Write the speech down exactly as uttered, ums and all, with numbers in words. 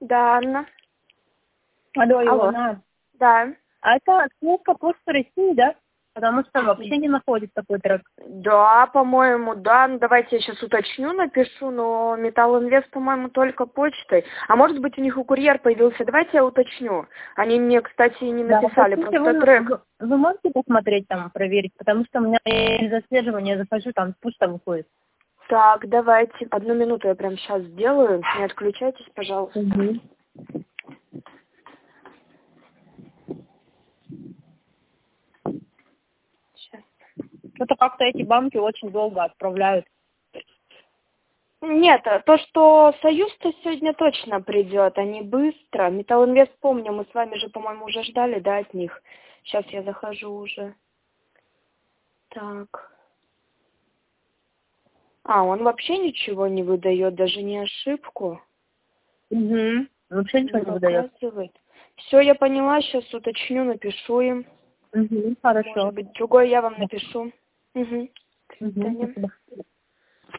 Да, Анна. Алло, Алло. Илона. Да. А это отсылка Почты России, да? Потому что вообще не находит такой трек. Да, по-моему, да. Ну, давайте я сейчас уточню, напишу, но Металлинвест, по-моему, только почтой. А может быть, у них у курьер появился. Давайте я уточню. Они мне, кстати, не Да, написали, хотите, просто вы, трек. вы, вы можете посмотреть там, проверить? Потому что у меня из отслеживания захожу, там пусто выходит. Так, давайте. Одну минуту я прямо сейчас сделаю. Не отключайтесь, пожалуйста. Угу. Сейчас. Что-то как-то эти банки очень долго отправляют. Нет, то, что Союз-то сегодня точно придет, они быстро. Металлинвест, помню, мы с вами же, по-моему, уже ждали, да, от них. Сейчас я захожу уже. Так. А, он вообще ничего не выдает, даже не ошибку. Угу. Вообще ничего Не не выдает. показывает. Все, я поняла, сейчас уточню, напишу им. Угу. Хорошо. Может быть, другой я вам напишу. Угу. До Угу. свидания. Спасибо.